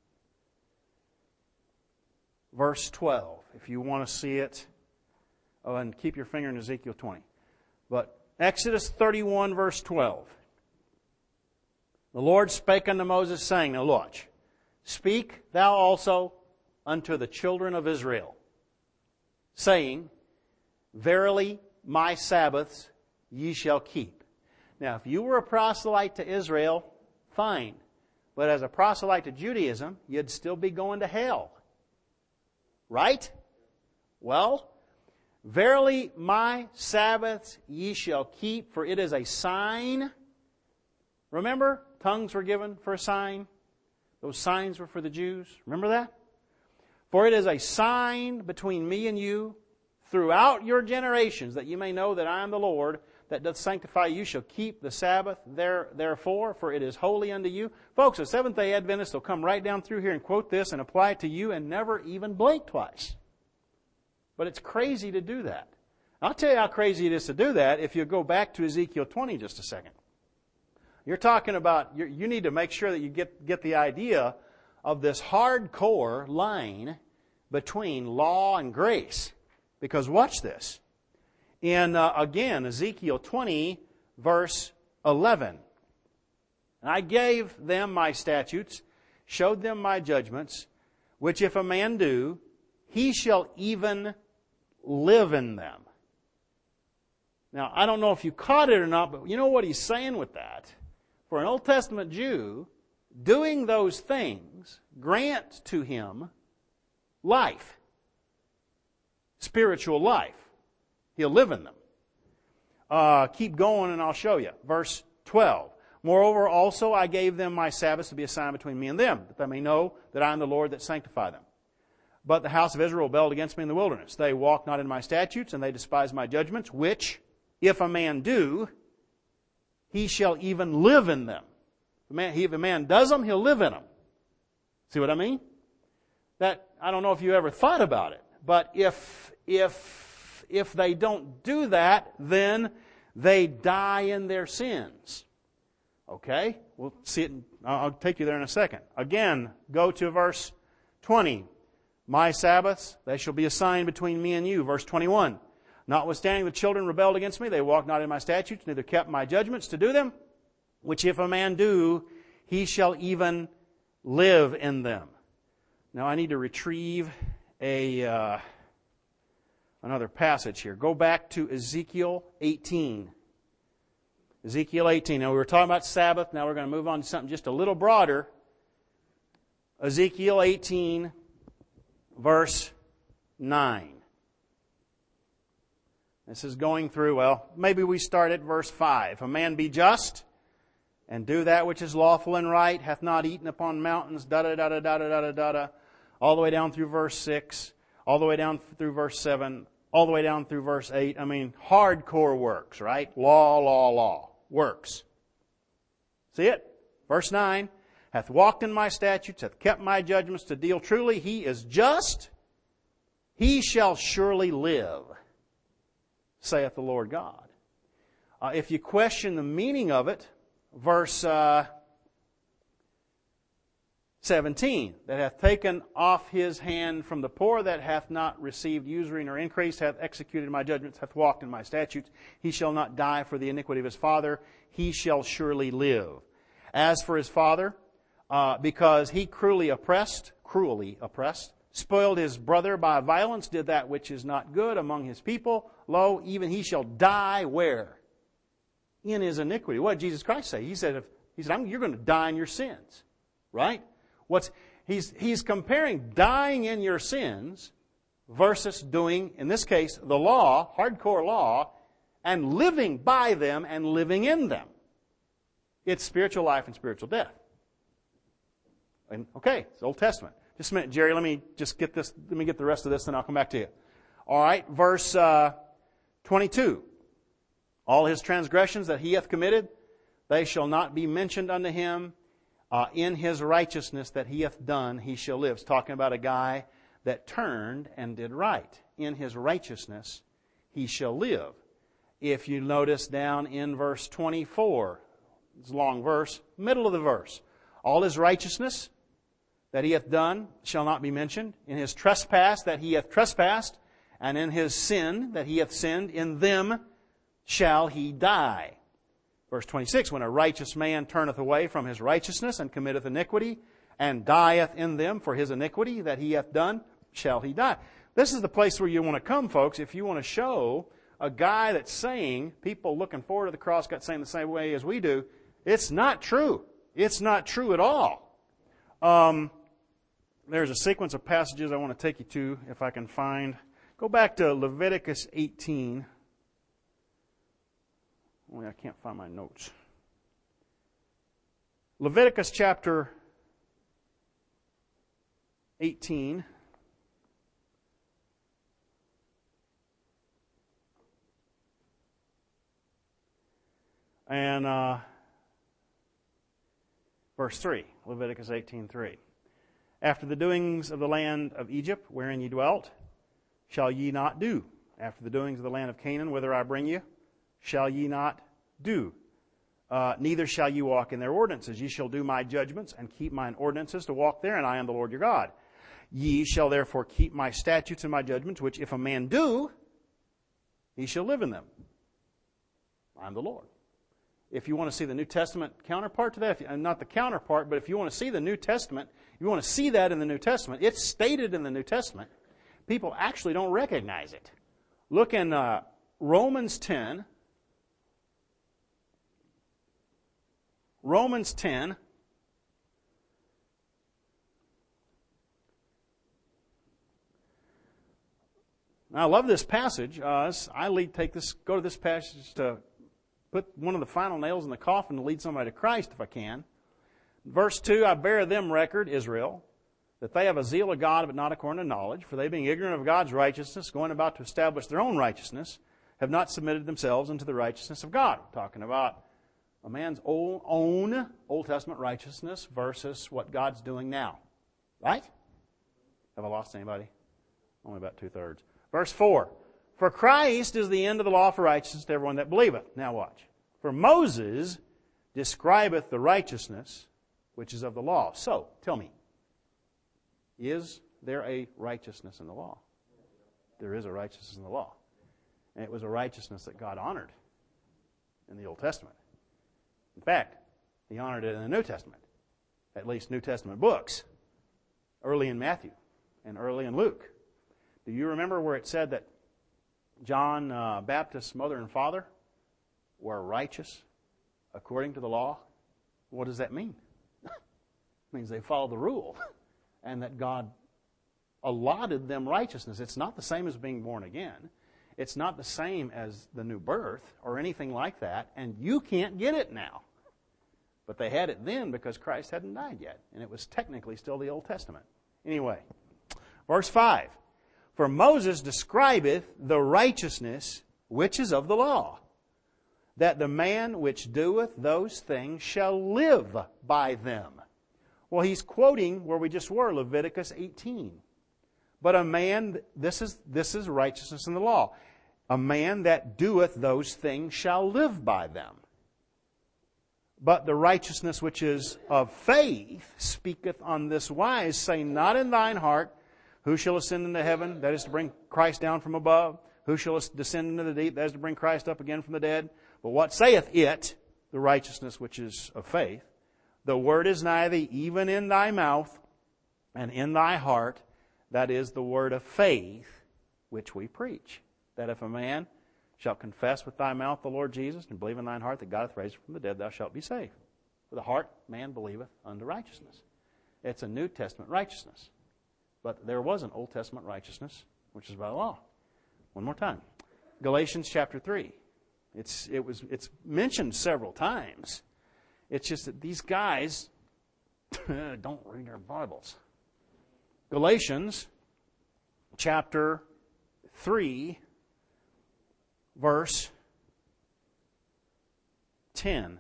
verse twelve, if you want to see it. Oh, and keep your finger in Ezekiel twenty. But Exodus thirty-one, verse twelve. The Lord spake unto Moses, saying, now watch, speak thou also unto the children of Israel, saying, verily my Sabbaths ye shall keep. Now, if you were a proselyte to Israel, fine. But as a proselyte to Judaism, you'd still be going to hell. Right? Well, verily my Sabbaths ye shall keep, for it is a sign. Remember, tongues were given for a sign. Those signs were for the Jews. Remember that? For it is a sign between me and you throughout your generations, that you may know that I am the Lord that doth sanctify you. Shall keep the Sabbath there, therefore, for it is holy unto you. Folks, a Seventh-day Adventist will come right down through here and quote this and apply it to you and never even blink twice. But it's crazy to do that. I'll tell you how crazy it is to do that if you go back to Ezekiel twenty just a second. You're talking about, you're, you need to make sure that you get, get the idea of this hardcore line between law and grace. Because watch this. In, uh, again, Ezekiel twenty, verse eleven. And I gave them my statutes, showed them my judgments, which if a man do, he shall even live in them. Now, I don't know if you caught it or not, but you know what he's saying with that? For an Old Testament Jew, doing those things grant to him life. Spiritual life. He'll live in them. Uh, keep going and I'll show you. Verse twelve. Moreover, also I gave them my Sabbaths to be a sign between me and them, that they may know that I am the Lord that sanctify them. But the house of Israel rebelled against me in the wilderness. They walked not in my statutes, and they despised my judgments, which, if a man do, he shall even live in them. If a man, if a man does them, he'll live in them. See what I mean? That, I don't know if you ever thought about it, but if, if, if they don't do that, then they die in their sins. Okay? We'll see it. I'll take you there in a second. Again, go to verse twenty. My Sabbaths, they shall be a sign between me and you. Verse twenty-one. Notwithstanding the children rebelled against me, they walked not in my statutes, neither kept my judgments to do them, which if a man do, he shall even live in them. Now I need to retrieve a uh, another passage here. Go back to Ezekiel eighteen. Ezekiel eighteen. Now we were talking about Sabbath. Now we're going to move on to something just a little broader. Ezekiel eighteen, verse nine. This is going through, well, maybe we start at verse five. If a man be just and do that which is lawful and right, hath not eaten upon mountains, da-da-da-da-da-da-da-da-da, all the way down through verse six, all the way down through verse seven, all the way down through verse eight. I mean, hardcore works, right? Law, law, law. Works. See it? Verse nine. Hath walked in my statutes, hath kept my judgments to deal truly. He is just. He shall surely live, saith the Lord God. Uh, if you question the meaning of it, verse uh, seventeen, that hath taken off his hand from the poor, that hath not received usury nor increase, hath executed my judgments, hath walked in my statutes. He shall not die for the iniquity of his father. He shall surely live. As for his father, uh, because he cruelly oppressed, cruelly oppressed, spoiled his brother by violence, did that which is not good among his people, lo, even he shall die where? In his iniquity. What did Jesus Christ say? He said, if, he said, I'm, you're going to die in your sins. Right? What's he's he's comparing dying in your sins versus doing, in this case, the law, hardcore law, and living by them and living in them. It's spiritual life and spiritual death. And, okay, it's Old Testament. Just a minute, Jerry. Let me just get this. Let me get the rest of this, and I'll come back to you. All right, verse uh, twenty-two. All his transgressions that he hath committed, they shall not be mentioned unto him. Uh, in his righteousness that he hath done, he shall live. It's talking about a guy that turned and did right. In his righteousness, he shall live. If you notice down in verse twenty-four, it's a long verse, middle of the verse. All his righteousness that he hath done shall not be mentioned. In his trespass that he hath trespassed, and in his sin that he hath sinned, in them shall he die. Verse twenty-six, when a righteous man turneth away from his righteousness and committeth iniquity, and dieth in them for his iniquity that he hath done, shall he die. This is the place where you want to come, folks, if you want to show a guy that's saying, people looking forward to the cross got saying the same way as we do. It's not true. It's not true at all. Um, there's a sequence of passages I want to take you to, if I can find. Go back to Leviticus eighteen. Only I can't find my notes. Leviticus chapter eighteen. And uh, verse three, Leviticus eighteen three. After the doings of the land of Egypt, wherein ye dwelt, shall ye not do. After the doings of the land of Canaan, whither I bring you, shall ye not do. Uh, neither shall you walk in their ordinances. Ye shall do my judgments and keep mine ordinances to walk there, and I am the Lord your God. Ye shall therefore keep my statutes and my judgments, which if a man do, he shall live in them. I am the Lord. If you want to see the New Testament counterpart to that, if, not the counterpart, but if you want to see the New Testament, you want to see that in the New Testament, it's stated in the New Testament. People actually don't recognize it. Look in uh, Romans ten. Romans ten. Now, I love this passage. Uh, I lead, take this, go to this passage to put one of the final nails in the coffin to lead somebody to Christ if I can. Verse two, I bear them record, Israel, that they have a zeal of God, but not according to knowledge. For they, being ignorant of God's righteousness, going about to establish their own righteousness, have not submitted themselves unto the righteousness of God. We're talking about a man's own, own Old Testament righteousness versus what God's doing now. Right? Have I lost anybody? Only about two-thirds. Verse four. For Christ is the end of the law for righteousness to everyone that believeth. Now watch. For Moses describeth the righteousness which is of the law. So, tell me, is there a righteousness in the law? There is a righteousness in the law. And it was a righteousness that God honored in the Old Testament. In fact, He honored it in the New Testament. At least New Testament books. Early in Matthew and early in Luke. Do you remember where it said that John uh, Baptist's mother and father were righteous according to the law? What does that mean? It means they followed the rule and that God allotted them righteousness. It's not the same as being born again. It's not the same as the new birth or anything like that, and you can't get it now. But they had it then because Christ hadn't died yet, and it was technically still the Old Testament. Anyway, verse five. For Moses describeth the righteousness which is of the law, that the man which doeth those things shall live by them. Well, he's quoting where we just were, Leviticus eighteen. But a man, this is, this is righteousness in the law. A man that doeth those things shall live by them. But the righteousness which is of faith speaketh on this wise, saying, not in thine heart, who shall ascend into heaven? That is to bring Christ down from above. Who shall descend into the deep? That is to bring Christ up again from the dead. But what saith it? The righteousness which is of faith. The word is nigh thee, even in thy mouth and in thy heart. That is the word of faith which we preach. That if a man shall confess with thy mouth the Lord Jesus and believe in thine heart that God hath raised him from the dead, thou shalt be saved. For the heart man believeth unto righteousness. It's a New Testament righteousness. But there was an Old Testament righteousness, which is by the law. One more time. Galatians chapter three. It's, it was, it's mentioned several times. It's just that these guys don't read their Bibles. Galatians chapter three, verse ten.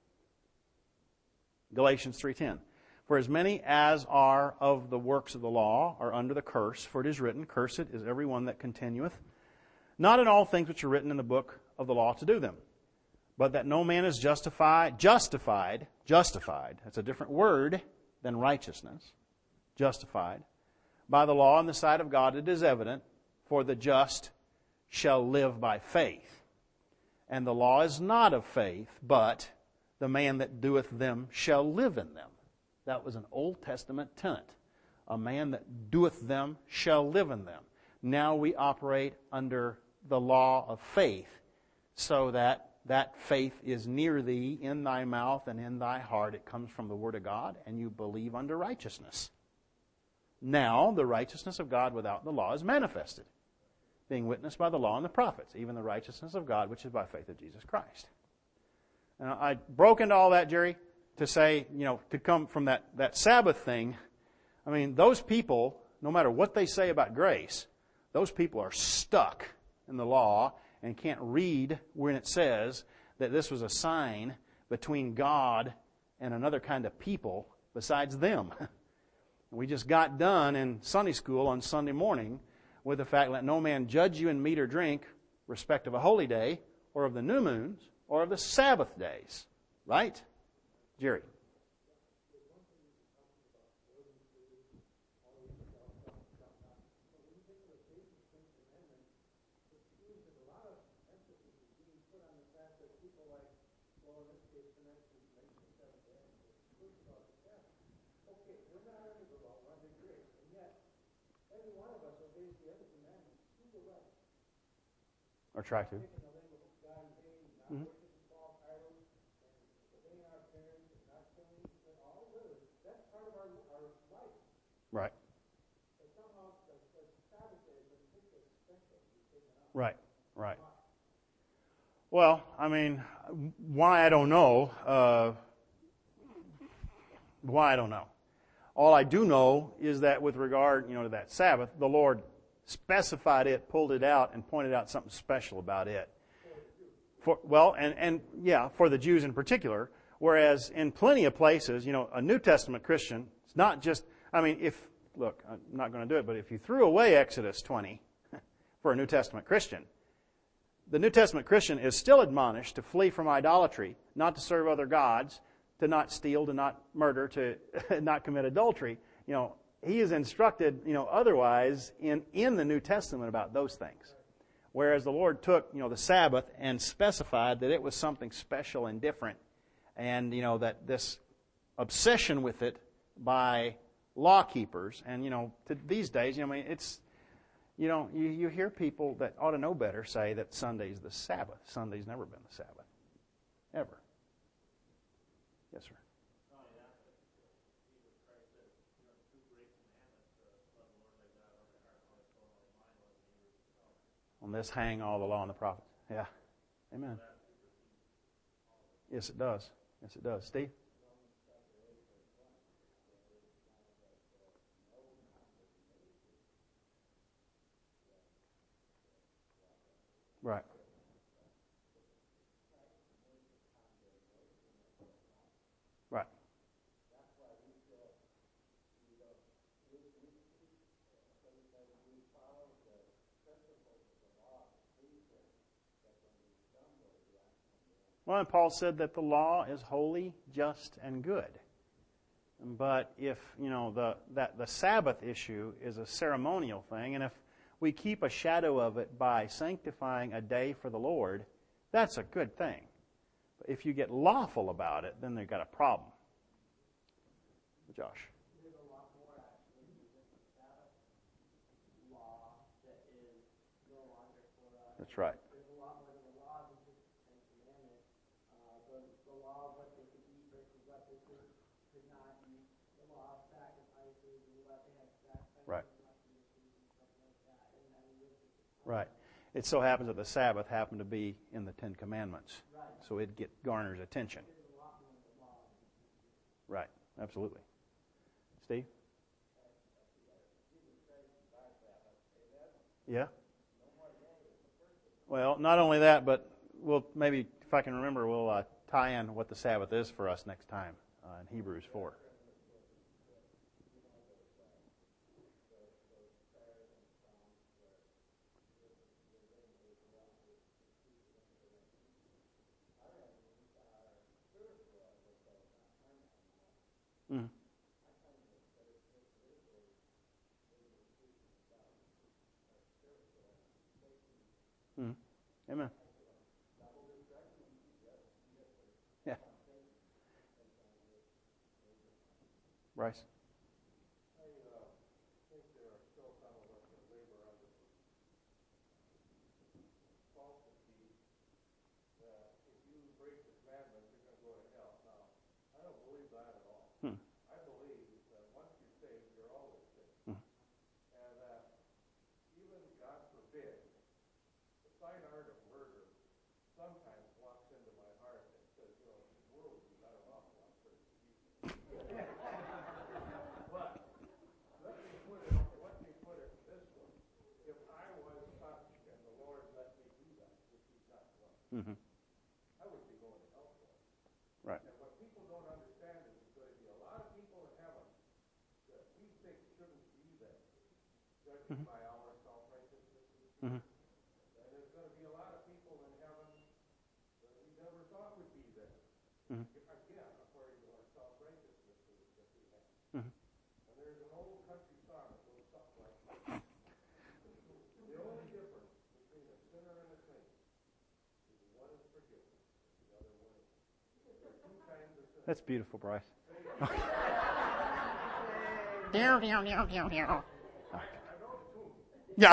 Galatians three ten. For as many as are of the works of the law are under the curse, for it is written, cursed is every one that continueth, not in all things which are written in the book of the law to do them, but that no man is justified, justified, justified, that's a different word than righteousness, justified, by the law in the sight of God. It is evident, for the just shall live by faith. And the law is not of faith, but the man that doeth them shall live in them. That was an Old Testament tenet. A man that doeth them shall live in them. Now we operate under the law of faith, so that that faith is near thee, in thy mouth and in thy heart. It comes from the Word of God, and you believe unto righteousness. Now the righteousness of God without the law is manifested, being witnessed by the law and the prophets, even the righteousness of God which is by faith of Jesus Christ. Now, I broke into all that, Jerry, to say, you know, to come from that, that Sabbath thing. I mean, those people, no matter what they say about grace, those people are stuck in the law and can't read when it says that this was a sign between God and another kind of people besides them. We just got done in Sunday school on Sunday morning with the fact, let no man judge you in meat or drink, respect of a holy day, or of the new moons, or of the Sabbath days. Right? Jerry. Or try to. Mm-hmm. Right. Right, right. Well, I mean, why I don't know. Uh, why I don't know. All I do know is that with regard, you know, to that Sabbath, the Lord specified it, pulled it out, and pointed out something special about it. For, well, and, and yeah, for the Jews in particular. Whereas in plenty of places, you know, a New Testament Christian, it's not just, I mean, if, look, I'm not going to do it, but if you threw away Exodus twenty for a New Testament Christian, the New Testament Christian is still admonished to flee from idolatry, not to serve other gods, to not steal, to not murder, to not commit adultery. You know, he is instructed, you know, otherwise in, in the New Testament about those things. Whereas the Lord took, you know, the Sabbath and specified that it was something special and different. And, you know, that this obsession with it by law keepers, and, you know, to these days, you know, I mean, it's, you know, you, you hear people that ought to know better say that Sunday's the Sabbath. Sunday's never been the Sabbath. Ever. Yes, sir. On this hang all the law and the prophets. Yeah. Amen. Yes, it does. Yes, it does. Steve? Right. Right. Well, and Paul said that the law is holy, just, and good. But if, you know, the that the Sabbath issue is a ceremonial thing, and if we keep a shadow of it by sanctifying a day for the Lord, that's a good thing. But if you get lawful about it, then they've got a problem. Josh. There's a lot more actually than just the Sabbath law that is no longer for us. That's right. There's a lot more than the law than just the Ten Commandments. Uh, the, the law of what they could eat versus what they could, could not eat. The law of sacrifices and what they had sacrifices. Right. And stuff like that. And I mean, this is Right. It so happens that the Sabbath happened to be in the Ten Commandments. right. So it get garners attention. There's a lot more than the law. Right. Absolutely. Steve? Yeah? Well, not only that, but we'll maybe, if I can remember, we'll uh, tie in what the Sabbath is for us next time uh, in Hebrews four. Mm-hmm. Mm-hmm. Amen. Yeah. Bryce? Hmm. Mm-hmm. I would be going to hell for it. Right. And what people don't understand is there's going to be a lot of people in heaven that we think shouldn't be there, judging Mm-hmm. by our self-righteousness. Mm-hmm. And there's going to be a lot of people in heaven that we never thought would be there. Mm-hmm. If That's beautiful, Bryce. Yeah.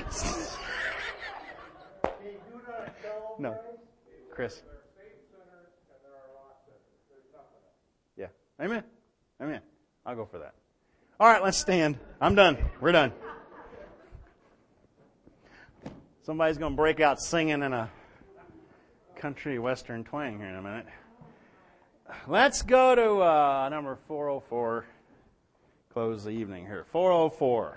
No. Chris. Yeah. Amen. Amen. I'll go for that. All right, let's stand. I'm done. We're done. Somebody's going to break out singing in a country western twang here in a minute. Let's go to uh, number four oh four. Close the evening here. four oh four.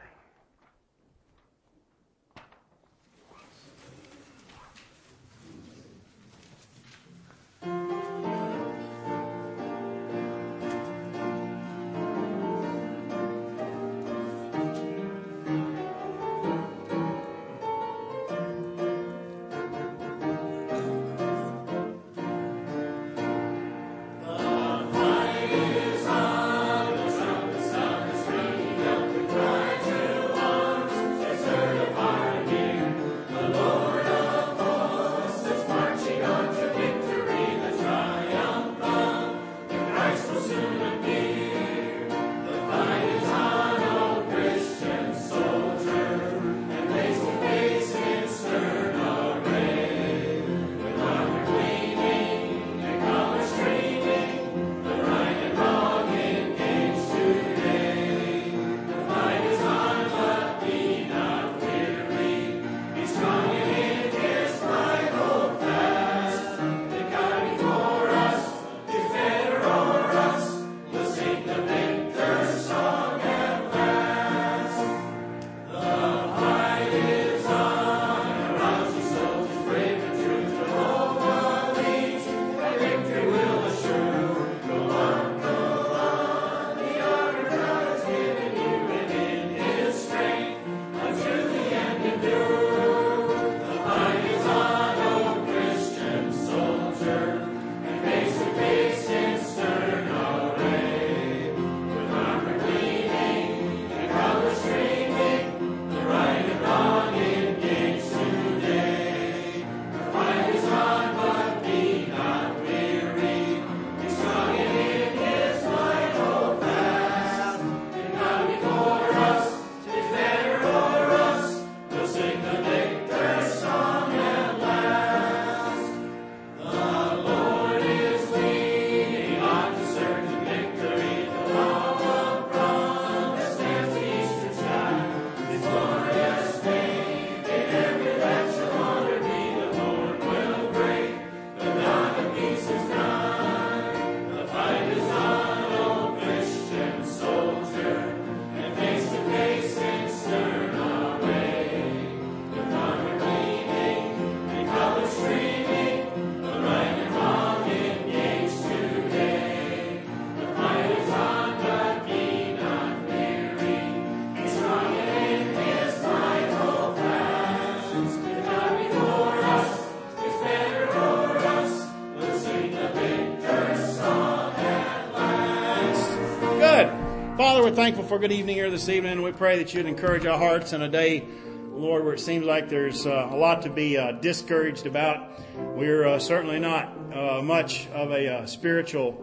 Father, we're thankful for a good evening here this evening. We pray that you'd encourage our hearts in a day, Lord, where it seems like there's uh, a lot to be uh, discouraged about. We're uh, certainly not uh, much of a uh, spiritual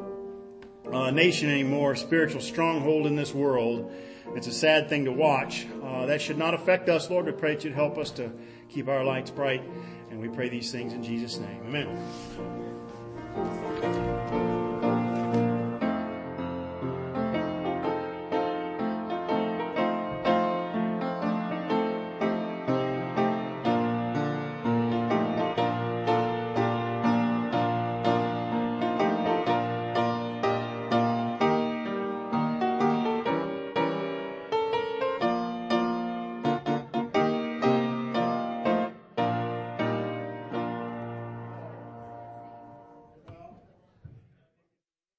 uh, nation anymore, spiritual stronghold in this world. It's a sad thing to watch. Uh, that should not affect us, Lord. We pray that you'd help us to keep our lights bright. And we pray these things in Jesus' name. Amen.